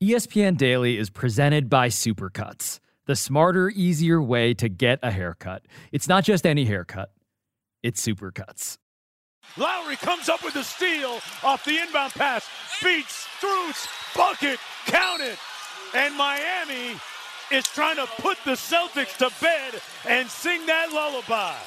ESPN Daily is presented by Supercuts, the smarter, easier way to get a haircut. It's not just any haircut, it's Supercuts. Lowry comes up with the steal off the inbound pass, beats Strus, bucket, count it. And Miami is trying to put the Celtics to bed and sing that lullaby.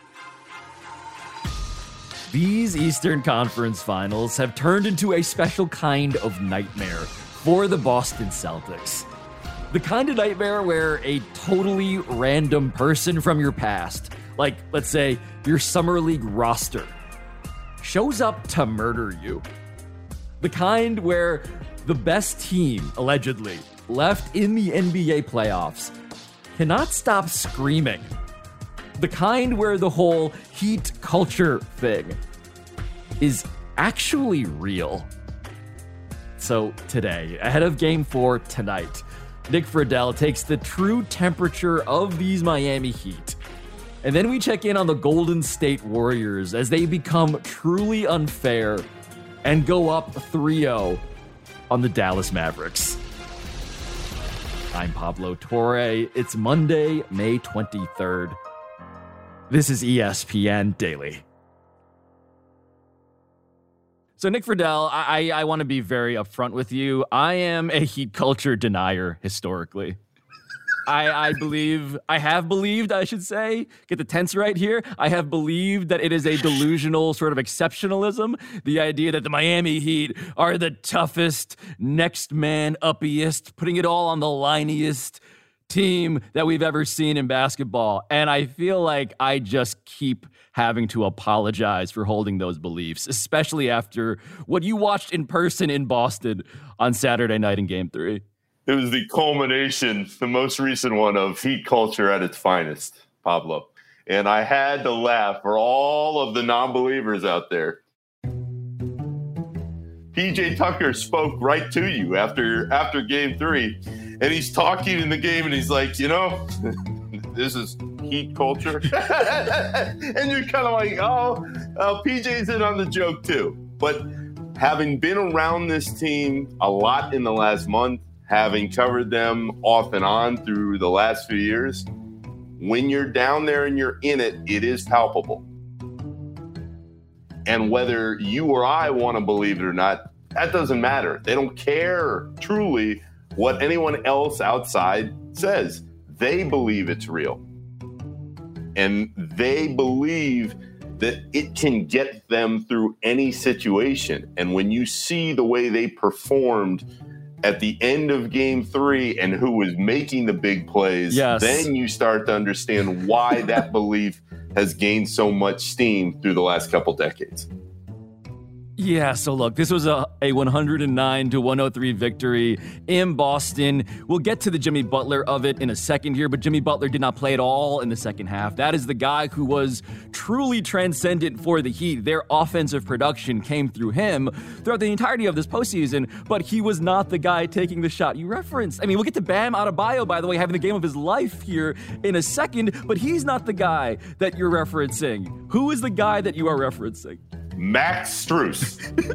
These Eastern Conference Finals have turned into a special kind of nightmare for the Boston Celtics. The kind of nightmare where a totally random person from your past, like, let's say, your Summer League roster, shows up to murder you. The kind where the best team, allegedly, left in the NBA playoffs cannot stop screaming. The kind where the whole heat culture thing is actually real. So today, ahead of Game 4 tonight, Nick Friedell takes the true temperature of these Miami Heat. And then we check in on the Golden State Warriors as they become truly unfair and go up 3-0 on the Dallas Mavericks. I'm Pablo Torre. It's Monday, May 23rd. This is ESPN Daily. So Nick Friedell, I want to be very upfront with you. I am a heat culture denier historically. I have believed, get the tense right here. I have believed that it is a delusional sort of exceptionalism. The idea that the Miami Heat are the toughest, next man uppiest, putting it all on the lineiest team that we've ever seen in basketball. And I feel like I just keep having to apologize for holding those beliefs, especially after what you watched in person in Boston on Saturday night in Game 3. It was the culmination, the most recent one, of heat culture at its finest, Pablo. And I had to laugh for all of the non-believers out there. PJ Tucker spoke right to you after Game 3. And he's talking in the game, and he's like, this is heat culture. And you're kind of like, PJ's in on the joke too. But having been around this team a lot in the last month, having covered them off and on through the last few years, when you're down there and you're in it, it is palpable. And whether you or I want to believe it or not, that doesn't matter. They don't care truly what anyone else outside says. They believe it's real. And they believe that it can get them through any situation. And when you see the way they performed at the end of Game 3 and who was making the big plays, yes, then you start to understand why that belief has gained so much steam through the last couple decades. Yeah, so look, this was a 109-103 victory in Boston. We'll get to the Jimmy Butler of it in a second here, but Jimmy Butler did not play at all in the second half. That is the guy who was truly transcendent for the Heat. Their offensive production came through him throughout the entirety of this postseason, but he was not the guy taking the shot you referenced. I mean, we'll get to Bam Adebayo, by the way, having the game of his life here in a second, but he's not the guy that you're referencing. Who is the guy that you are referencing? Max Strus.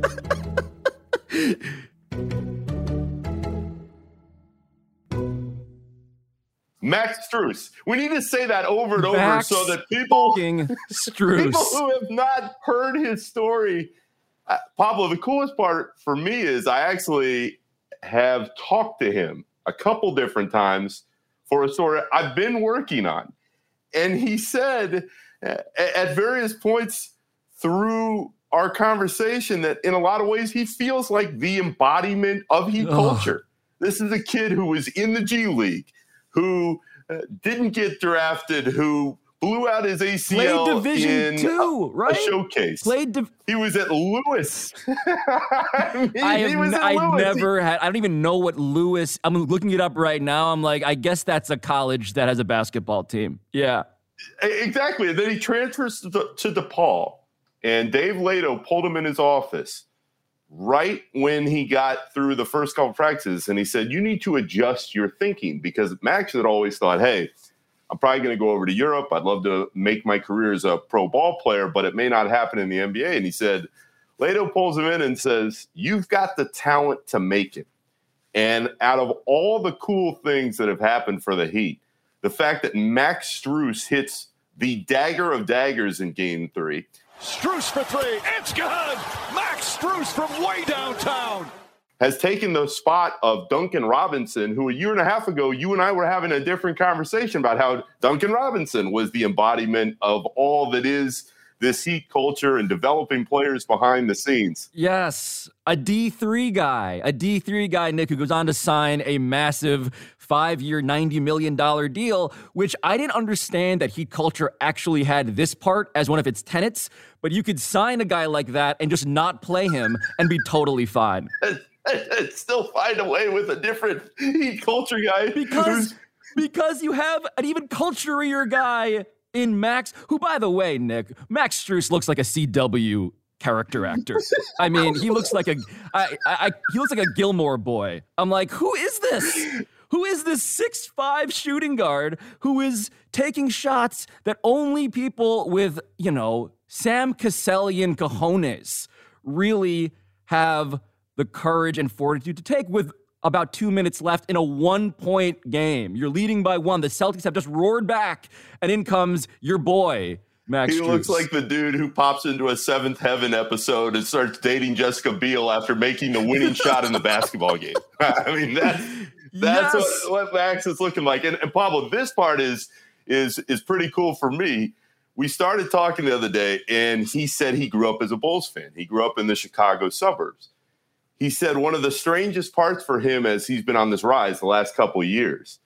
Max Strus. We need to say that over and over so that people who have not heard his story. Pablo, the coolest part for me is I actually have talked to him a couple different times for a story I've been working on. And he said at various points through our conversation that in a lot of ways he feels like the embodiment of heat culture. This is a kid who was in the G League, who didn't get drafted, who blew out his ACL played Division II, right? A showcase. He was at Lewis. I don't even know what Lewis. I'm looking it up right now. I'm like, I guess that's a college that has a basketball team. Yeah, exactly. And then he transfers to DePaul. And Dave Lato pulled him in his office right when he got through the first couple of practices. And he said, you need to adjust your thinking, because Max had always thought, hey, I'm probably going to go over to Europe. I'd love to make my career as a pro ball player, but it may not happen in the NBA. And he said, Lato pulls him in and says, you've got the talent to make it. And out of all the cool things that have happened for the Heat, the fact that Max Strus hits the dagger of daggers in Game 3. Strus for three. It's good. Max Strus from way downtown has taken the spot of Duncan Robinson, who a year and a half ago, you and I were having a different conversation about how Duncan Robinson was the embodiment of all that is this Heat culture and developing players behind the scenes. Yes, a D3 guy, Nick, who goes on to sign a massive 5-year, $90 million deal, which I didn't understand that Heat culture actually had this part as one of its tenets, but you could sign a guy like that and just not play him and be totally fine. Still find a way with a different Heat culture guy. Because you have an even culturier guy in Max, who, by the way, Nick, Max Strus looks like a CW character actor. I mean, he looks like a Gilmore boy. I'm like, who is this? Who is this 6'5" shooting guard who is taking shots that only people with, Sam Cassell-ian cojones really have the courage and fortitude to take with about 2 minutes left in a 1-point game? You're leading by 1. The Celtics have just roared back, and in comes your boy, Max Strus. He looks like the dude who pops into a Seventh Heaven episode and starts dating Jessica Biel after making the winning shot in the basketball game. I mean, that's yes. what Max is looking like. And Pablo, this part is pretty cool for me. We started talking the other day, and he said he grew up as a Bulls fan. He grew up in the Chicago suburbs. He said one of the strangest parts for him as he's been on this rise the last couple of years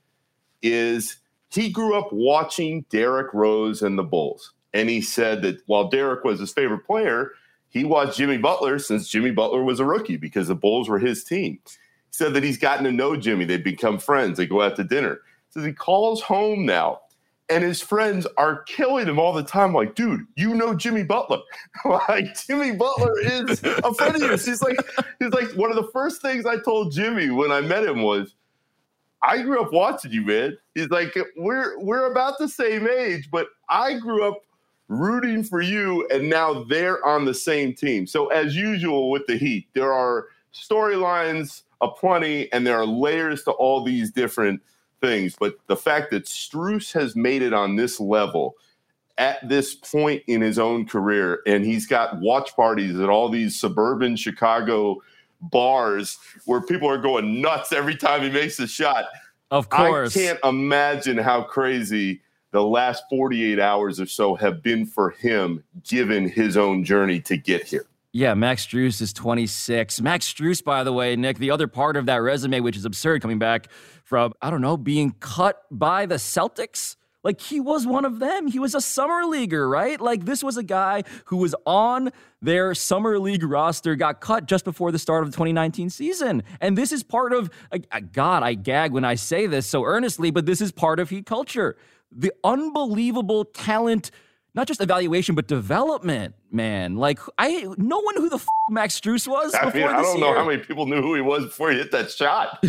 is he grew up watching Derrick Rose and the Bulls. And he said that while Derrick was his favorite player, he watched Jimmy Butler since Jimmy Butler was a rookie because the Bulls were his team. He said that he's gotten to know Jimmy. They've become friends. They go out to dinner. He says he calls home now, and his friends are killing him all the time. Like, dude, you know Jimmy Butler. Like, Jimmy Butler is a friend of yours. He's like, one of the first things I told Jimmy when I met him was, I grew up watching you, man. He's like, we're about the same age, but I grew up rooting for you, and now they're on the same team. So as usual with the Heat, there are storylines aplenty, and there are layers to all these different things. But the fact that Strus has made it on this level at this point in his own career, and he's got watch parties at all these suburban Chicago bars where people are going nuts every time he makes a shot. Of course. I can't imagine how crazy the last 48 hours or so have been for him, given his own journey to get here. Yeah, Max Strus is 26. Max Strus, by the way, Nick, the other part of that resume, which is absurd, coming back from, being cut by the Celtics. Like, he was one of them. He was a summer leaguer, right? Like, this was a guy who was on their summer league roster, got cut just before the start of the 2019 season. And this is part of, God, I gag when I say this so earnestly, but this is part of Heat culture. The unbelievable talent, not just evaluation, but development, man. Like, no one knew who the Max Strus was before this year. I don't know how many people knew who he was before he hit that shot.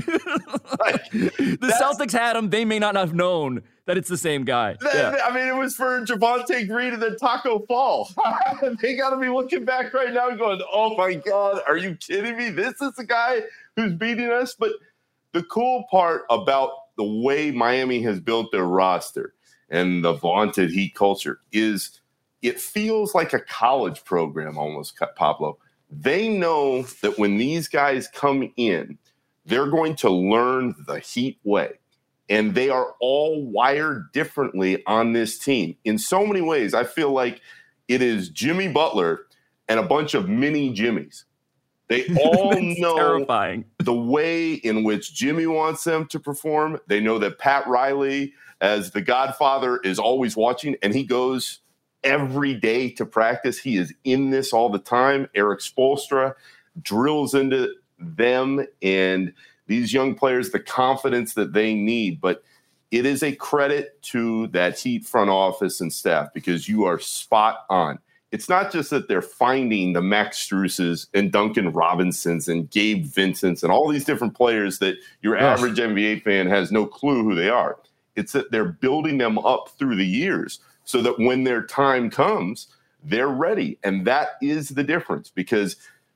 The Celtics had him. They may not have known that it's the same guy. I mean, it was for Javonte Green and then Taco Fall. They got to be looking back right now and going, oh, my God, are you kidding me? This is the guy who's beating us? But the cool part about the way Miami has built their roster and the vaunted Heat culture is it feels like a college program almost, Pablo. They know that when these guys come in, they're going to learn the Heat way. And they are all wired differently on this team. In so many ways, I feel like it is Jimmy Butler and a bunch of mini Jimmys. They all know terrifying. The way in which Jimmy wants them to perform. They know that Pat Riley, as the Godfather, is always watching, and he goes every day to practice. He is in this all the time. Eric Spoelstra drills into them and these young players the confidence that they need. But it is a credit to that Heat front office and staff because you are spot on. It's not just that they're finding the Max Struses and Duncan Robinsons and Gabe Vincents and all these different players that your average NBA fan has no clue who they are. It's that they're building them up through the years so that when their time comes, they're ready. And that is the difference because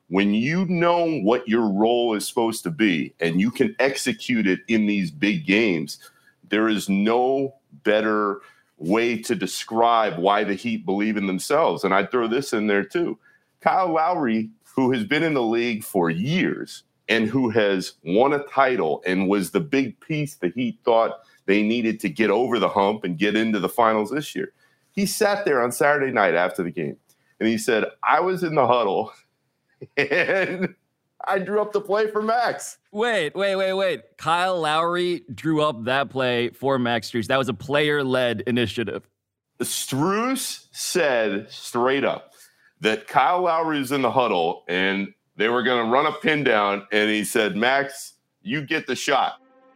when you know what your role is supposed to be and you can execute it in these big games, there is no better way to describe why the Heat believe in themselves. And I'd throw this in there too. Kyle Lowry, who has been in the league for years and who has won a title and was the big piece the Heat thought they needed to get over the hump and get into the finals this year. He sat there on Saturday night after the game and he said, I was in the huddle and I drew up the play for Max. Wait. Kyle Lowry drew up that play for Max Strus. That was a player-led initiative. Strus said straight up that Kyle Lowry was in the huddle and they were going to run a pin down, and he said, Max, you get the shot.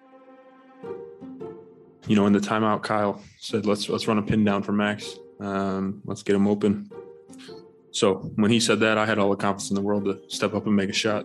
In the timeout, Kyle said, let's run a pin down for Max. Let's get him open. So when he said that, I had all the confidence in the world to step up and make a shot.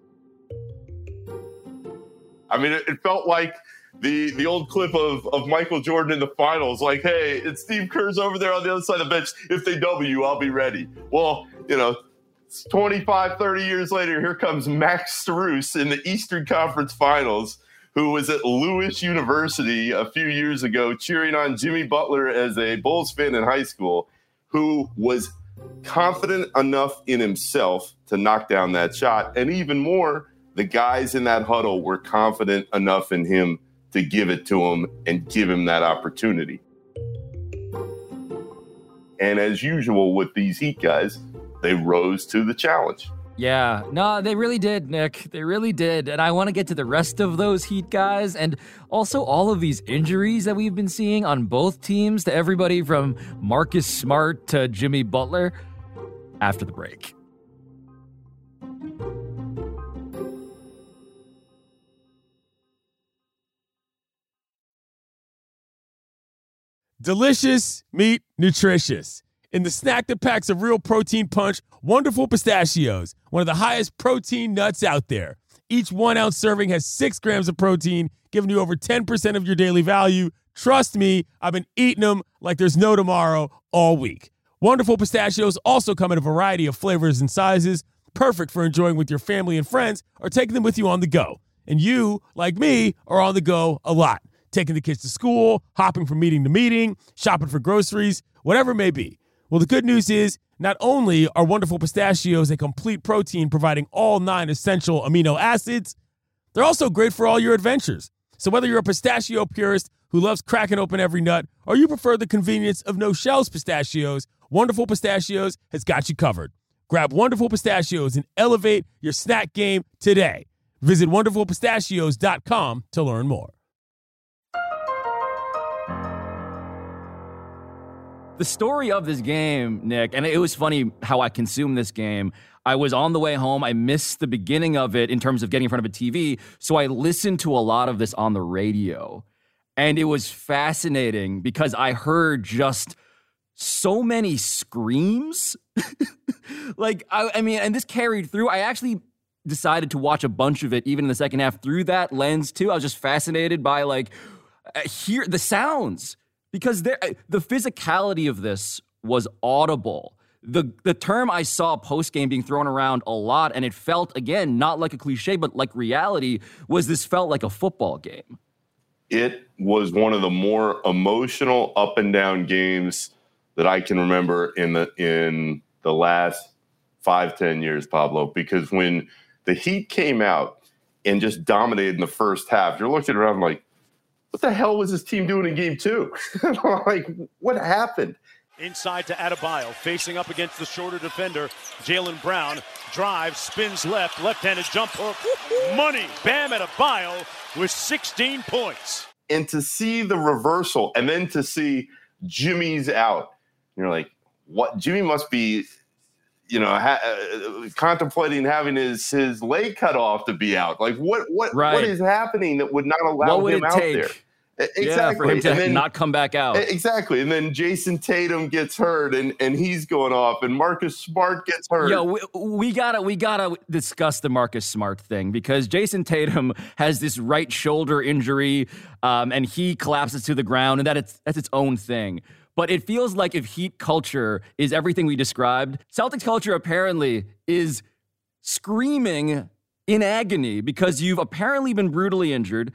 I mean, it felt like the old clip of Michael Jordan in the finals, like, hey, it's Steve Kerr's over there on the other side of the bench. If they W, I'll be ready. Well, 25, 30 years later, here comes Max Strus in the Eastern Conference Finals, who was at Lewis University a few years ago cheering on Jimmy Butler as a Bulls fan in high school, who was confident enough in himself to knock down that shot. And even more, the guys in that huddle were confident enough in him to give it to him and give him that opportunity. And as usual with these Heat guys, they rose to the challenge. Yeah, no, they really did, Nick. They really did. And I want to get to the rest of those Heat guys and also all of these injuries that we've been seeing on both teams, to everybody from Marcus Smart to Jimmy Butler, after the break. Delicious, meat, nutritious. In the snack that packs a real protein punch, Wonderful Pistachios, one of the highest protein nuts out there. Each 1 ounce serving has 6 grams of protein, giving you over 10% of your daily value. Trust me, I've been eating them like there's no tomorrow all week. Wonderful Pistachios also come in a variety of flavors and sizes, perfect for enjoying with your family and friends or taking them with you on the go. And you, like me, are on the go a lot. Taking the kids to school, hopping from meeting to meeting, shopping for groceries, whatever it may be. Well, the good news is not only are Wonderful Pistachios a complete protein providing all 9 essential amino acids, they're also great for all your adventures. So whether you're a pistachio purist who loves cracking open every nut or you prefer the convenience of no-shells pistachios, Wonderful Pistachios has got you covered. Grab Wonderful Pistachios and elevate your snack game today. Visit WonderfulPistachios.com to learn more. The story of this game, Nick, and it was funny how I consumed this game. I was on the way home. I missed the beginning of it in terms of getting in front of a TV. So I listened to a lot of this on the radio. And it was fascinating because I heard just so many screams. I mean, and this carried through. I actually decided to watch a bunch of it, even in the second half, through that lens too. I was just fascinated by hear the sounds. Because the physicality of this was audible. The term I saw post-game being thrown around a lot, and it felt, again, not like a cliche, but like reality, was this felt like a football game. It was one of the more emotional up and down games that I can remember in the last 5-10 years, Pablo, because when the Heat came out and just dominated in the first half, you're looking around like, what the hell was this team doing in game 2? Like, what happened? Inside to Adebayo, facing up against the shorter defender, Jaylen Brown. Drives, spins left-handed jump hook. Money. Bam Adebayo with 16 points. And to see the reversal and then to see Jimmy's out, you're like, what? Jimmy must be, contemplating having his leg cut off to be out. Like, what is happening that would not allow him out there? Exactly. Yeah, for him to not come back out. Exactly. And then Jason Tatum gets hurt and he's going off and Marcus Smart gets hurt. Yo, we gotta discuss the Marcus Smart thing because Jason Tatum has this right shoulder injury and he collapses to the ground, and that's its own thing. But it feels like if Heat culture is everything we described, Celtics culture apparently is screaming in agony because you've apparently been brutally injured.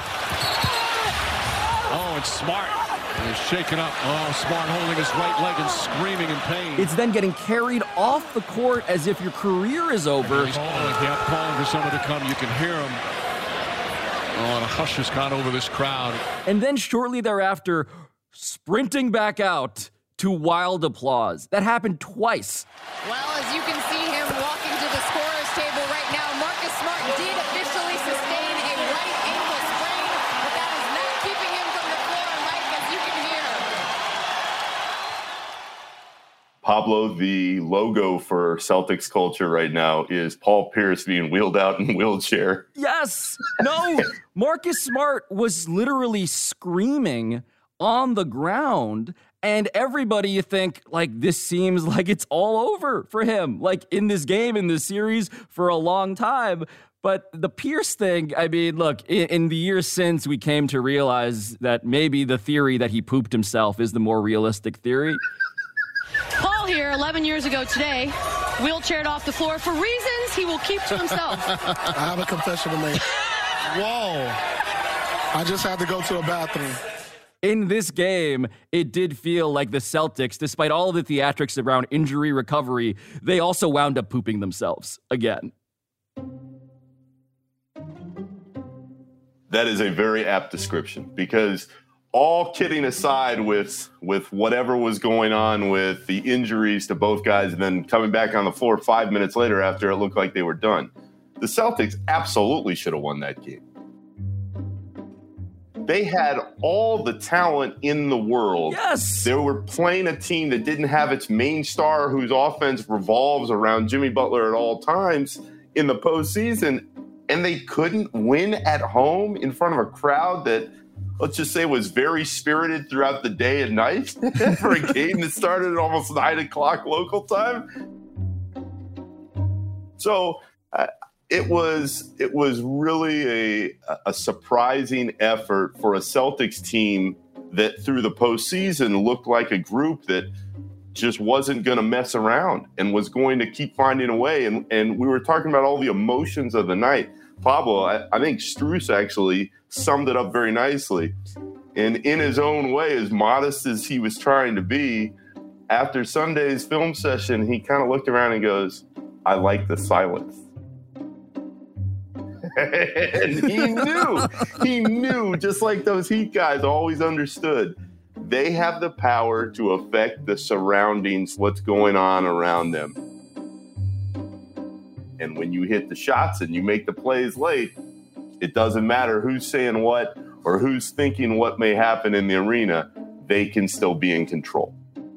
Oh, it's Smart. He's shaken up. Oh, Smart holding his right leg and screaming in pain. It's then getting carried off the court as if your career is over. He's calling for someone to come. You can hear him. Oh, and a hush has gone over this crowd. And then shortly thereafter, sprinting back out to wild applause. That happened twice. Well, as you can see him walking to the scorer's table right now, Marcus Smart did officially sustain a right ankle sprain, but that is not keeping him from the floor, Mike, as you can hear. Pablo, the logo for Celtics culture right now is Paul Pierce being wheeled out in a wheelchair. Yes. No. Marcus Smart was literally screaming on the ground, and everybody, you think, like, this seems like it's all over for him, like in this game, in this series for a long time. But the Pierce thing, I mean, look, in the years since, we came to realize that maybe the theory that he pooped himself is the more realistic theory. Paul here, 11 years ago today, wheelchaired off the floor for reasons he will keep to himself. I have a confession to make. Whoa. I just had to go to a bathroom. In this game, it did feel like the Celtics, despite all of the theatrics around injury recovery, they also wound up pooping themselves again. That is a very apt description, because all kidding aside with whatever was going on with the injuries to both guys and then coming back on the floor 5 minutes later after it looked like they were done, the Celtics absolutely should have won that game. They had all the talent in the world. Yes. They were playing a team that didn't have its main star whose offense revolves around Jimmy Butler at all times in the postseason, and they couldn't win at home in front of a crowd that, let's just say, was very spirited throughout the day and night for a game that started at almost 9 o'clock local time. So it was really a surprising effort for a Celtics team that through the postseason looked like a group that just wasn't going to mess around and was going to keep finding a way. And we were talking about all the emotions of the night. Pablo, I think Strus actually summed it up very nicely. And in his own way, as modest as he was trying to be, after Sunday's film session, he kind of looked around and goes, "I like the silence." And he knew, just like those Heat guys always understood, they have the power to affect the surroundings, what's going on around them. And when you hit the shots and you make the plays late, it doesn't matter who's saying what or who's thinking what may happen in the arena, they can still be in control.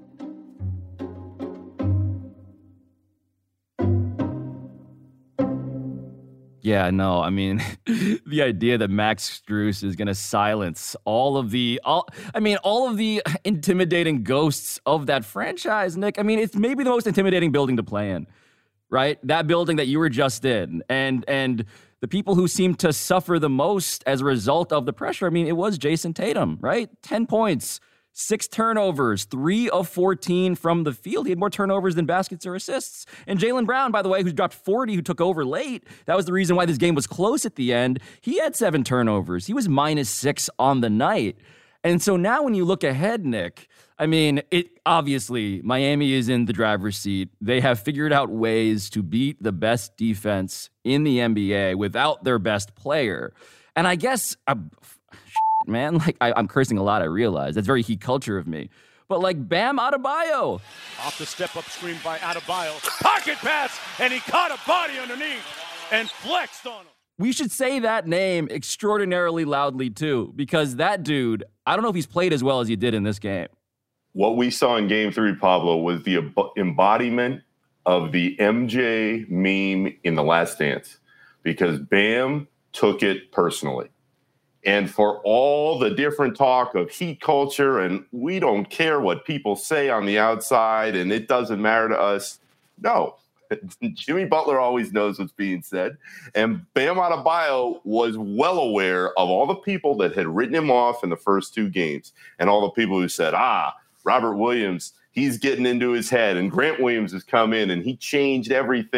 Yeah, no, I mean, the idea that Max Strus is going to silence all of the intimidating ghosts of that franchise, Nick. I mean, it's maybe the most intimidating building to play in, right? That building that you were just in. And the people who seem to suffer the most as a result of the pressure, I mean, it was Jason Tatum, right? 10 points. 6 turnovers, 3 of 14 from the field. He had more turnovers than baskets or assists. And Jaylen Brown, by the way, who dropped 40, who took over late, that was the reason why this game was close at the end. He had 7 turnovers. He was -6 on the night. And so now when you look ahead, Nick, I mean, obviously, Miami is in the driver's seat. They have figured out ways to beat the best defense in the NBA without their best player. And I guess... man, like I'm cursing a lot, I realize. That's very Heat culture of me. But like Bam Adebayo. Off the step-up screen by Adebayo. Pocket pass, and he caught a body underneath and flexed on him. We should say that name extraordinarily loudly, too, because that dude, I don't know if he's played as well as he did in this game. What we saw in Game 3, Pablo, was the embodiment of the MJ meme in The Last Dance, because Bam took it personally. And for all the different talk of Heat culture and we don't care what people say on the outside and it doesn't matter to us, no. Jimmy Butler always knows what's being said. And Bam Adebayo was well aware of all the people that had written him off in the first 2 games and all the people who said, Robert Williams, he's getting into his head. And Grant Williams has come in and he changed everything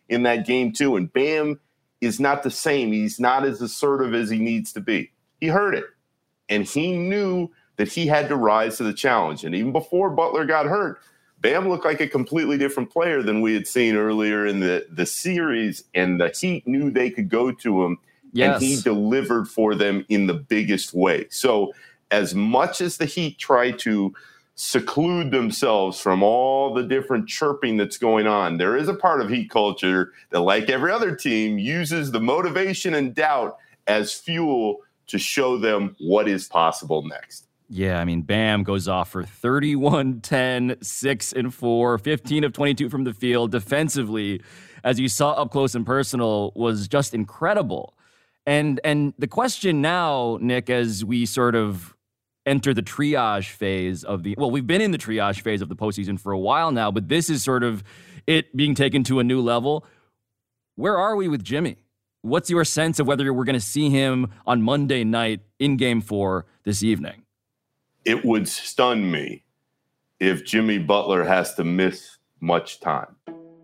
in that game too. And Bam is not the same. He's not as assertive as he needs to be. He heard it, and he knew that he had to rise to the challenge. And even before Butler got hurt, Bam looked like a completely different player than we had seen earlier in the series, and the Heat knew they could go to him, and he delivered for them in the biggest way. So as much as the Heat try to seclude themselves from all the different chirping that's going on, there is a part of Heat culture that, like every other team, uses the motivation and doubt as fuel to show them what is possible next. Yeah, I mean, Bam goes off for 31, 10, 6 and 4, 15 of 22 from the field. Defensively, as you saw up close and personal, was just incredible. And the question now, Nick, as we sort of enter the triage phase of we've been in the triage phase of the postseason for a while now, but this is sort of it being taken to a new level. Where are we with Jimmy? What's your sense of whether we're going to see him on Monday night in Game 4 this evening? It would stun me if Jimmy Butler has to miss much time.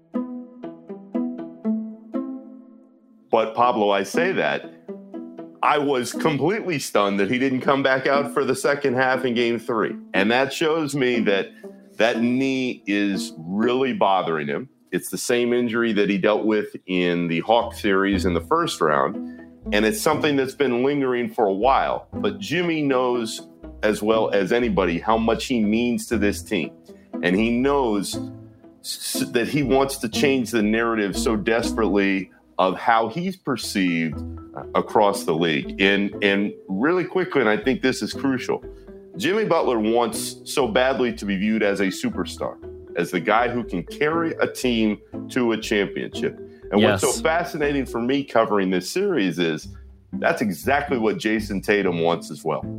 But Pablo, I say that, I was completely stunned that he didn't come back out for the second half in Game 3. And that shows me that that knee is really bothering him. It's the same injury that he dealt with in the Hawks series in the first round. And it's something that's been lingering for a while. But Jimmy knows as well as anybody how much he means to this team. And he knows that he wants to change the narrative so desperately of how he's perceived across the league. And really quickly, and I think this is crucial, Jimmy Butler wants so badly to be viewed as a superstar, as the guy who can carry a team to a championship. And what's so fascinating for me covering this series is that's exactly what Jason Tatum wants as well.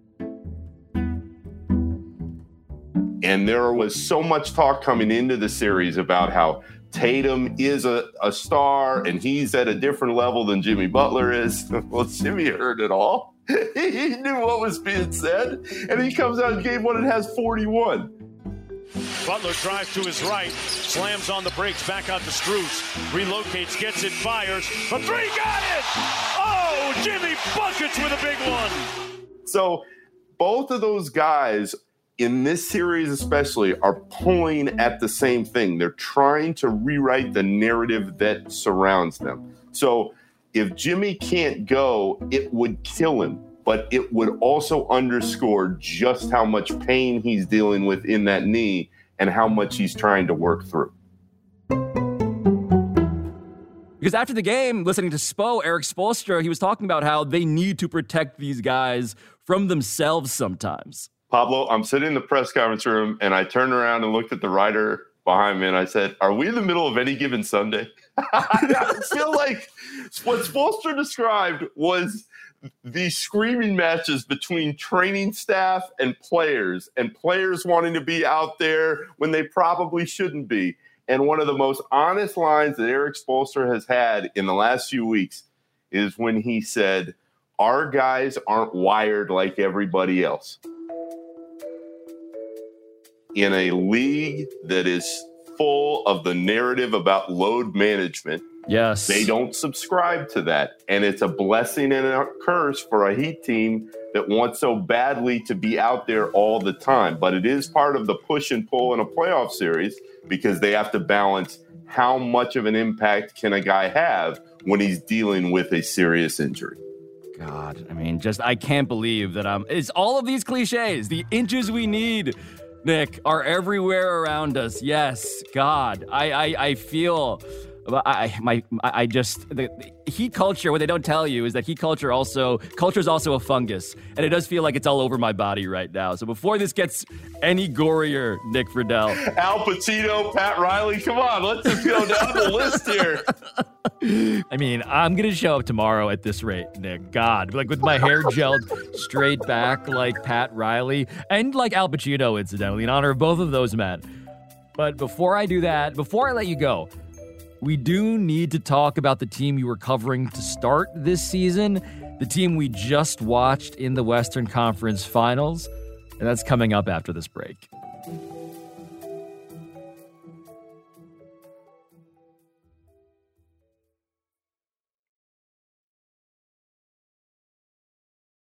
And there was so much talk coming into the series about how Tatum is a star and he's at a different level than Jimmy Butler is. Well, Jimmy heard it all. He knew what was being said. And he comes out in Game 1 and has 41. Butler drives to his right, slams on the brakes, back out to Strus, relocates, gets it, fires. A three, got it! Oh, Jimmy buckets with a big one. So both of those guys in this series especially are pulling at the same thing. They're trying to rewrite the narrative that surrounds them. So if Jimmy can't go, it would kill him, but it would also underscore just how much pain he's dealing with in that knee and how much he's trying to work through. Because after the game, listening to Eric Spoelstra, he was talking about how they need to protect these guys from themselves sometimes. Pablo, I'm sitting in the press conference room, and I turned around and looked at the writer behind me, and I said, are we in the middle of any given Sunday? I feel like what Spoelstra described was the screaming matches between training staff and players wanting to be out there when they probably shouldn't be. And one of the most honest lines that Eric Spoelstra has had in the last few weeks is when he said, our guys aren't wired like everybody else. In a league that is full of the narrative about load management, they don't subscribe to that. And it's a blessing and a curse for a Heat team that wants so badly to be out there all the time. But it is part of the push and pull in a playoff series because they have to balance how much of an impact can a guy have when he's dealing with a serious injury. God, I mean, I can't believe that it's all of these cliches, the inches we need, Nick, are everywhere around us. Yes, God, I feel, the Heat culture, what they don't tell you is that Heat culture is also a fungus, and it does feel like it's all over my body right now. So before this gets any gorier, Nick Friedell. Al Pacino, Pat Riley, come on, let's just go down the list here. I mean, I'm going to show up tomorrow at this rate, Nick. God, like with my hair gelled straight back like Pat Riley and like Al Pacino, incidentally, in honor of both of those men. But before I do that, before I let you go, we do need to talk about the team you were covering to start this season, the team we just watched in the Western Conference Finals, and that's coming up after this break.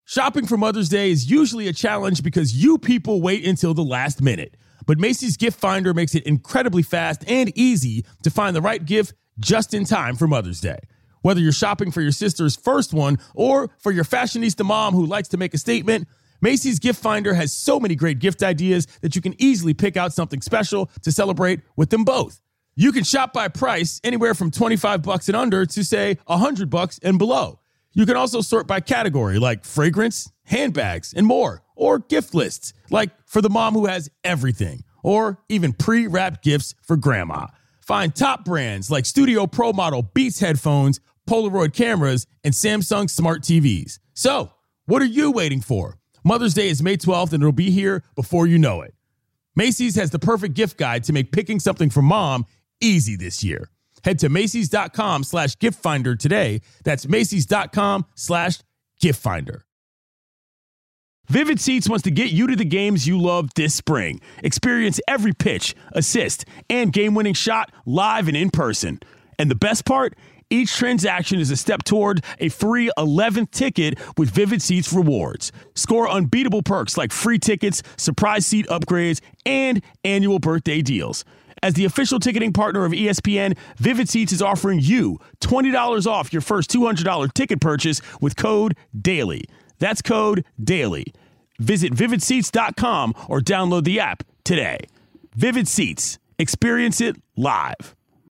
Shopping for Mother's Day is usually a challenge because you people wait until the last minute. But Macy's Gift Finder makes it incredibly fast and easy to find the right gift just in time for Mother's Day. Whether you're shopping for your sister's first one or for your fashionista mom who likes to make a statement, Macy's Gift Finder has so many great gift ideas that you can easily pick out something special to celebrate with them both. You can shop by price, anywhere from $25 and under to, say, $100 and below. You can also sort by category, like fragrance, handbags, and more, or gift lists, like for the mom who has everything, or even pre-wrapped gifts for grandma. Find top brands like Studio Pro Model Beats headphones, Polaroid cameras, and Samsung smart TVs. So, what are you waiting for? Mother's Day is May 12th, and it'll be here before you know it. Macy's has the perfect gift guide to make picking something for mom easy this year. Head to Macys.com/giftfinder today. That's Macys.com/giftfinder. Vivid Seats wants to get you to the games you love this spring. Experience every pitch, assist, and game-winning shot live and in person. And the best part? Each transaction is a step toward a free 11th ticket with Vivid Seats rewards. Score unbeatable perks like free tickets, surprise seat upgrades, and annual birthday deals. As the official ticketing partner of ESPN, Vivid Seats is offering you $20 off your first $200 ticket purchase with code DAILY. That's code DAILY. Visit vividseats.com or download the app today. Vivid Seats. Experience it live.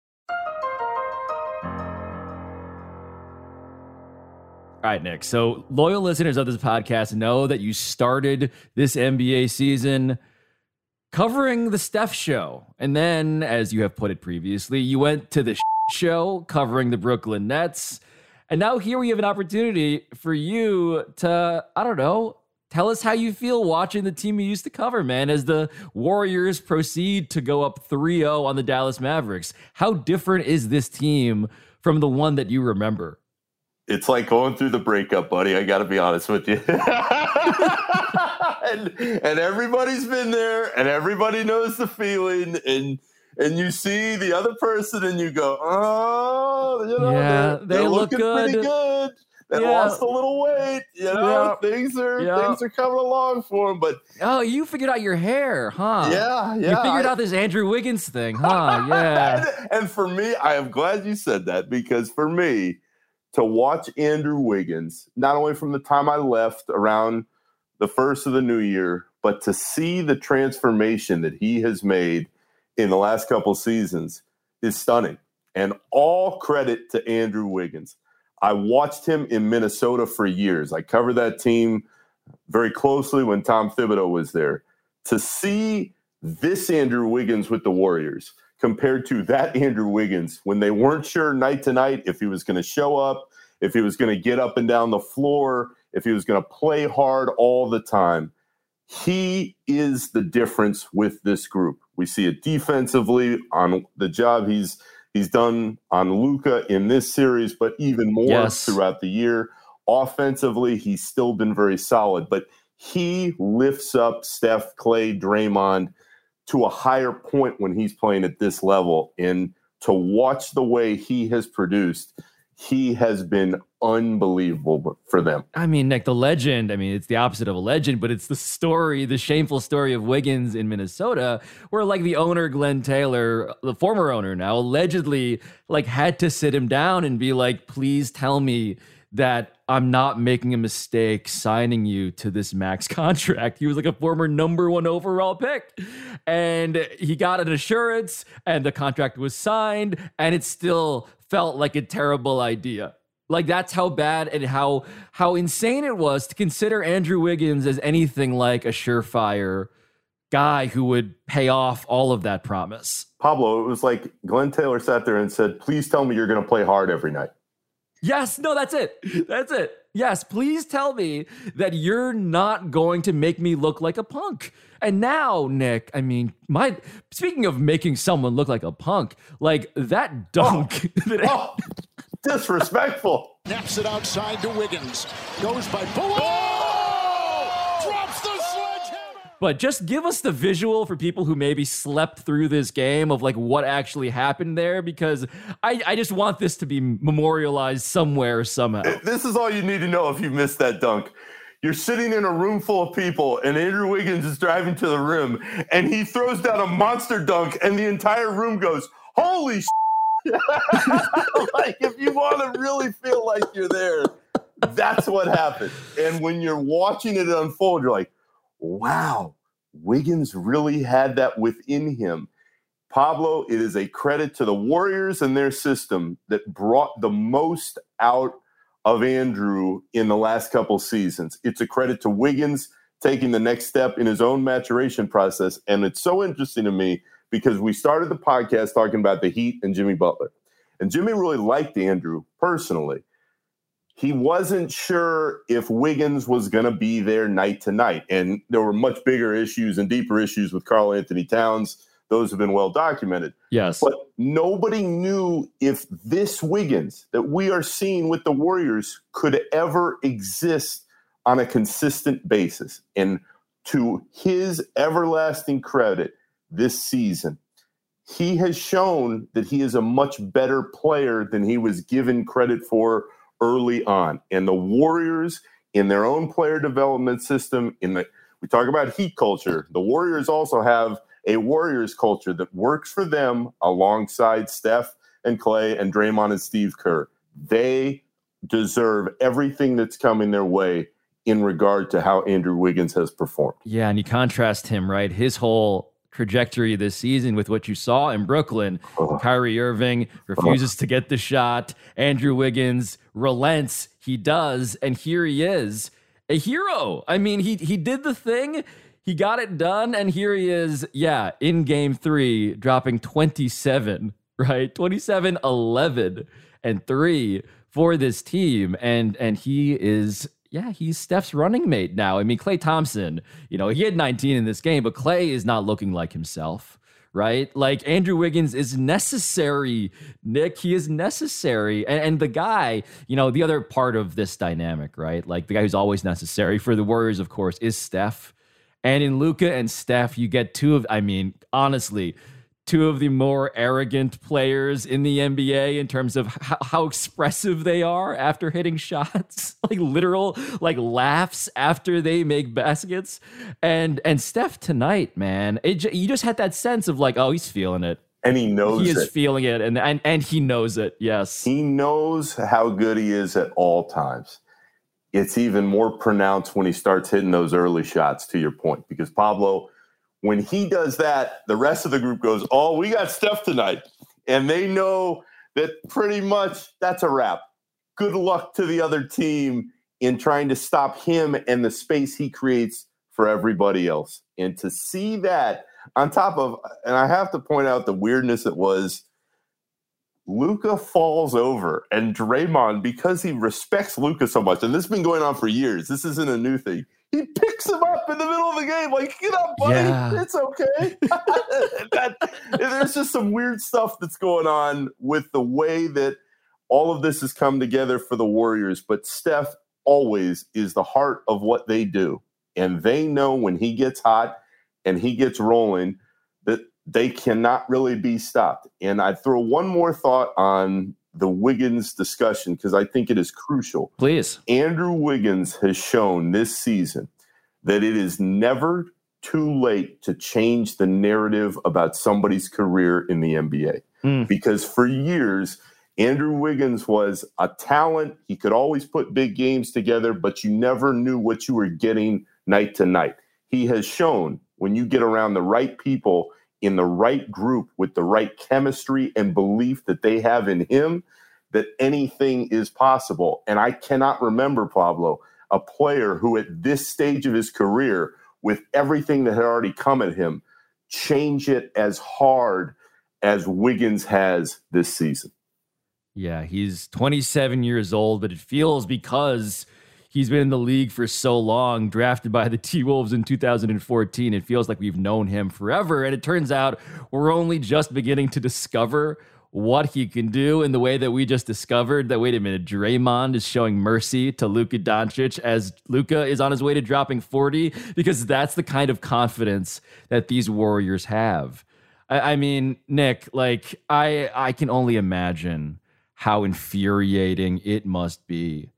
All right, Nick. So loyal listeners of this podcast know that you started this NBA season covering the Steph show. And then, as you have put it previously, you went to the show covering the Brooklyn Nets. And now here we have an opportunity for you to, I don't know, tell us how you feel watching the team you used to cover, man, as the Warriors proceed to go up 3-0 on the Dallas Mavericks. How different is this team from the one that you remember? It's like going through the breakup, buddy. I got to be honest with you. and everybody's been there, and everybody knows the feeling. And you see the other person, and you go, "Oh, you know, yeah, they're look looking good. pretty good. They lost a little weight. You know, things are coming along for them." But you figured out your hair, huh? Yeah. You figured out this Andrew Wiggins thing, huh? Yeah. and for me, I am glad you said that, because for me, to watch Andrew Wiggins, not only from the time I left around the first of the new year, but to see the transformation that he has made in the last couple seasons is stunning. And all credit to Andrew Wiggins. I watched him in Minnesota for years. I covered that team very closely when Tom Thibodeau was there. To see this Andrew Wiggins with the Warriors compared to that Andrew Wiggins when they weren't sure night to night if he was going to show up, if he was going to get up and down the floor, if he was going to play hard all the time. He is the difference with this group. We see it defensively on the job he's done on Luka in this series, but even more throughout the year. Offensively, he's still been very solid, but he lifts up Steph, Clay, Draymond to a higher point when he's playing at this level. And to watch the way he has produced, he has been unbelievable for them. I mean, Nick, the legend, it's the opposite of a legend, but it's the story, the shameful story of Wiggins in Minnesota, where like the owner, Glenn Taylor, the former owner now, allegedly like had to sit him down and be like, please tell me that I'm not making a mistake signing you to this max contract. He was like a former number 1 overall pick, and he got an assurance, and the contract was signed, and it still felt like a terrible idea. Like, that's how bad and how insane it was to consider Andrew Wiggins as anything like a surefire guy who would pay off all of that promise. Pablo, it was like Glenn Taylor sat there and said, please tell me you're going to play hard every night. Yes, no, that's it. That's it. Yes, please tell me that you're not going to make me look like a punk. And now, Nick, speaking of making someone look like a punk, like that dunk. Disrespectful. Naps it outside to Wiggins. Goes by Bullock. Drops the sledgehammer. But just give us the visual for people who maybe slept through this game of like what actually happened there, because I just want this to be memorialized somewhere, somehow. This is all you need to know if you missed that dunk. You're sitting in a room full of people, and Andrew Wiggins is driving to the rim, and he throws down a monster dunk, and the entire room goes, holy shit. Like, if you want to really feel like you're there, that's what happened. And when you're watching it unfold, you're like, wow, Wiggins really had that within him. Pablo, it is a credit to the Warriors and their system that brought the most out of Andrew in the last couple seasons. It's a credit to Wiggins taking the next step in his own maturation process. And it's so interesting to me because we started the podcast talking about the Heat and Jimmy Butler. And Jimmy really liked Andrew personally. He wasn't sure if Wiggins was going to be there night to night. And there were much bigger issues and deeper issues with Karl Anthony Towns. Those have been well documented. Yes. But nobody knew if this Wiggins that we are seeing with the Warriors could ever exist on a consistent basis. And to his everlasting credit this season, he has shown that he is a much better player than he was given credit for early on. And the Warriors, in their own player development system, we talk about Heat culture. The Warriors also have a Warriors culture that works for them alongside Steph and Clay and Draymond and Steve Kerr. They deserve everything that's coming their way in regard to how Andrew Wiggins has performed. Yeah, and you contrast him, right? His whole trajectory this season with what you saw in Brooklyn. Kyrie Irving refuses to get the shot. Andrew Wiggins relents. He does. And here he is, a hero. I mean, he did the thing. He got it done, and here he is, in Game 3, dropping 27, right? 27, 11, and 3 for this team. And he is, he's Steph's running mate now. I mean, Klay Thompson, he had 19 in this game, but Klay is not looking like himself, right? Like, Andrew Wiggins is necessary, Nick. He is necessary. And the guy, the other part of this dynamic, right? Like, the guy who's always necessary for the Warriors, of course, is Steph. And in Luka and Steph, you get two of the more arrogant players in the NBA in terms of how expressive they are after hitting shots, like literal, like laughs after they make baskets. And Steph tonight, man, you just had that sense of like, oh, he's feeling it. And he knows it. He is feeling it, and he knows it, yes. He knows how good he is at all times. It's even more pronounced when he starts hitting those early shots, to your point, because Pablo, when he does that, the rest of the group goes, oh, we got Steph tonight. And they know that pretty much that's a wrap. Good luck to the other team in trying to stop him and the space he creates for everybody else. And to see that on top of, and I have to point out the weirdness it was, Luka falls over, and Draymond, because he respects Luka so much, and this has been going on for years, this isn't a new thing, he picks him up in the middle of the game, like, get up, buddy, it's okay. There's just some weird stuff that's going on with the way that all of this has come together for the Warriors, but Steph always is the heart of what they do, and they know when he gets hot and he gets rolling that they cannot really be stopped. And I'd throw one more thought on the Wiggins discussion because I think it is crucial. Please. Andrew Wiggins has shown this season that it is never too late to change the narrative about somebody's career in the NBA. Because for years, Andrew Wiggins was a talent. He could always put big games together, but you never knew what you were getting night to night. He has shown when you get around the right people in the right group with the right chemistry and belief that they have in him, that anything is possible. And I cannot remember, Pablo, a player who at this stage of his career, with everything that had already come at him, change it as hard as Wiggins has this season. Yeah, he's 27 years old, but it feels because he's been in the league for so long, drafted by the T-Wolves in 2014. It feels like we've known him forever. And it turns out we're only just beginning to discover what he can do in the way that we just discovered that, wait a minute, Draymond is showing mercy to Luka Doncic as Luka is on his way to dropping 40, because that's the kind of confidence that these Warriors have. I mean, Nick, like, I can only imagine how infuriating it must be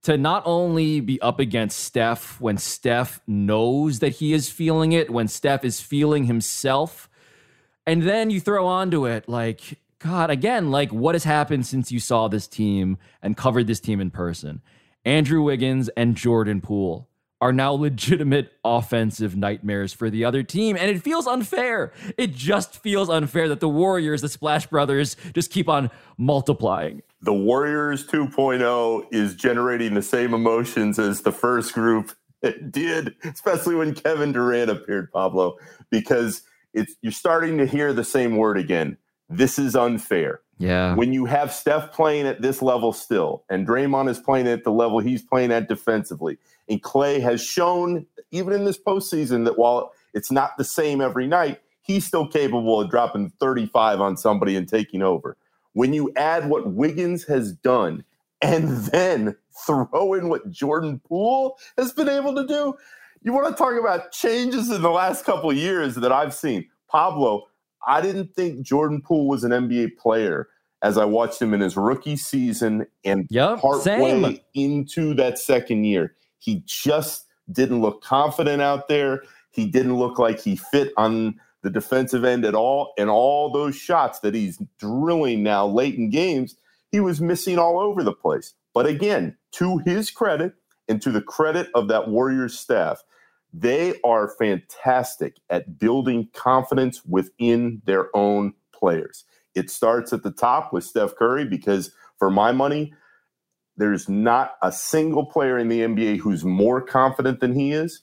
to not only be up against Steph when Steph knows that he is feeling it, when Steph is feeling himself, and then you throw onto it, like, God, again, like, what has happened since you saw this team and covered this team in person? Andrew Wiggins and Jordan Poole are now legitimate offensive nightmares for the other team, and it feels unfair. It just feels unfair that the Warriors, the Splash Brothers, just keep on multiplying. The Warriors 2.0 is generating the same emotions as the first group did, especially when Kevin Durant appeared, Pablo, because you're starting to hear the same word again. This is unfair. Yeah. When you have Steph playing at this level still, and Draymond is playing at the level he's playing at defensively, and Klay has shown, even in this postseason, that while it's not the same every night, he's still capable of dropping 35 on somebody and taking over. When you add what Wiggins has done and then throw in what Jordan Poole has been able to do, you want to talk about changes in the last couple of years that I've seen. Pablo, I didn't think Jordan Poole was an NBA player as I watched him in his rookie season and partway into that second year. He just didn't look confident out there. He didn't look like he fit on the defensive end at all. And all those shots that he's drilling now late in games, he was missing all over the place. But again, to his credit and to the credit of that Warriors staff, they are fantastic at building confidence within their own players. It starts at the top with Steph Curry because, for my money, there's not a single player in the NBA who's more confident than he is.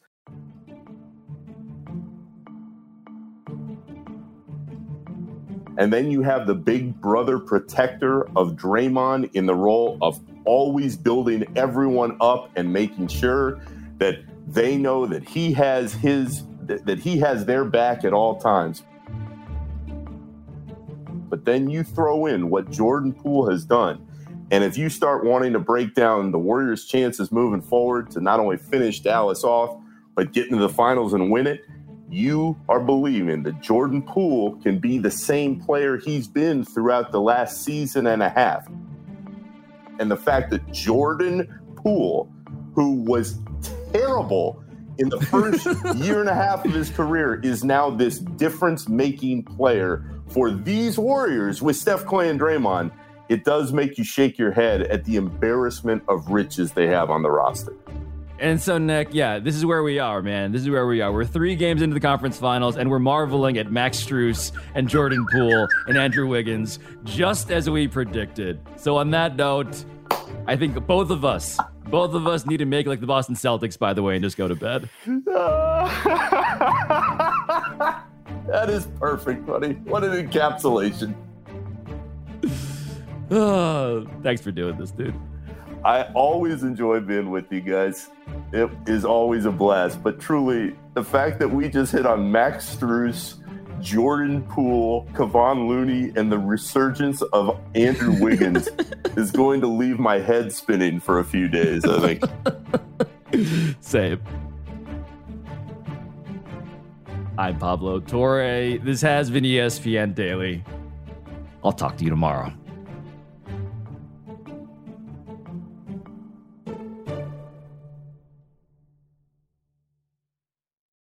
And then you have the big brother protector of Draymond in the role of always building everyone up and making sure that they know that he has their back at all times. But then you throw in what Jordan Poole has done. And if you start wanting to break down the Warriors' chances moving forward to not only finish Dallas off, but get into the finals and win it, you are believing that Jordan Poole can be the same player he's been throughout the last season and a half. And the fact that Jordan Poole, who was terrible in the first year and a half of his career, is now this difference-making player for these Warriors with Steph, Klay, and Draymond, it does make you shake your head at the embarrassment of riches they have on the roster. And so, Nick, yeah, this is where we are, man. This is where we are. We're 3 games into the conference finals, and we're marveling at Max Strus and Jordan Poole and Andrew Wiggins, just as we predicted. So on that note, I think both of us need to make like the Boston Celtics, by the way, and just go to bed. That is perfect, buddy. What an encapsulation. Thanks for doing this, dude. I always enjoy being with you guys. It is always a blast. But truly, the fact that we just hit on Max Strus, Jordan Poole, Kevon Looney, and the resurgence of Andrew Wiggins is going to leave my head spinning for a few days, I think. Same. I'm Pablo Torre. This has been ESPN Daily. I'll talk to you tomorrow.